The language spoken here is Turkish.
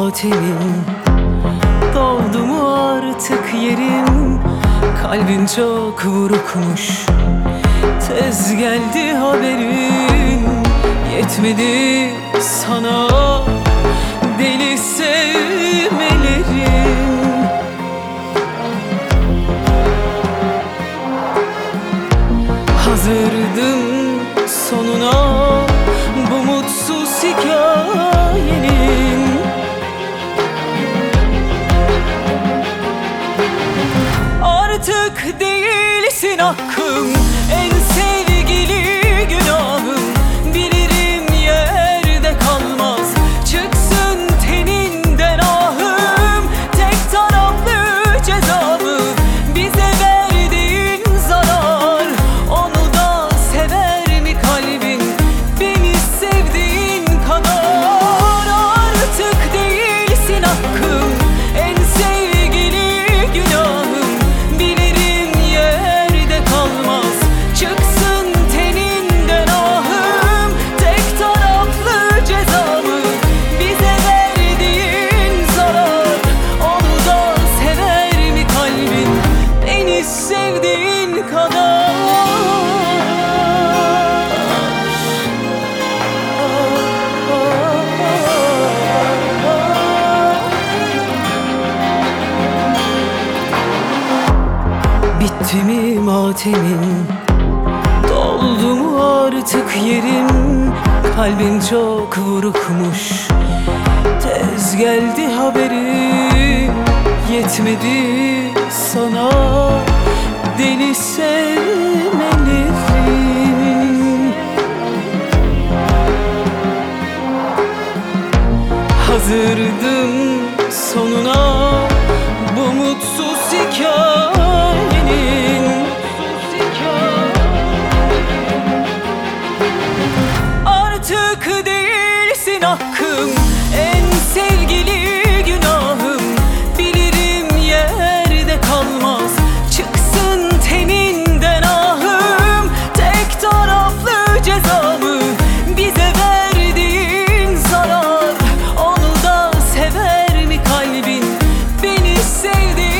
matemin, doldu mu artık yerim? Kalbin çok vurukmuş, tez geldi haberin. Yetmedi sana deli sevmelerin. Hazırdım sonuna bu mutsuz hikayenin. Artık değilsin hakkım, en sevgili günahım. Bilirim yerde kalmaz, çıksın teninden ahım. Tek taraflı cezamı bize verdiğin zarar. Onu da sever mi kalbin, beni sevdiğin kadar? Artık değilsin hakkım, en sevgili günahım. Bilirim yerde kalmaz, çıksın teninden ahım. Tek taraflı cezamı bize verdiğin zarar. Onu da sever mi kalbin, beni sevdiğin kadar? Bitti mi matemin, doldu mu artık yerim? Kalbin çok vurukmuş, tez geldi haberim. Yetmedi sana deli sevmelerin. Hazırdım sonuna bu mutsuz hikayenin. Artık değilsin hakkım, en sevgili günahım. Bilirim yerde kalmaz, çıksın teninden ahım. Tek taraflı cezamı bize verdiğin zarar. Onu da sever mi kalbin, beni sevdiğin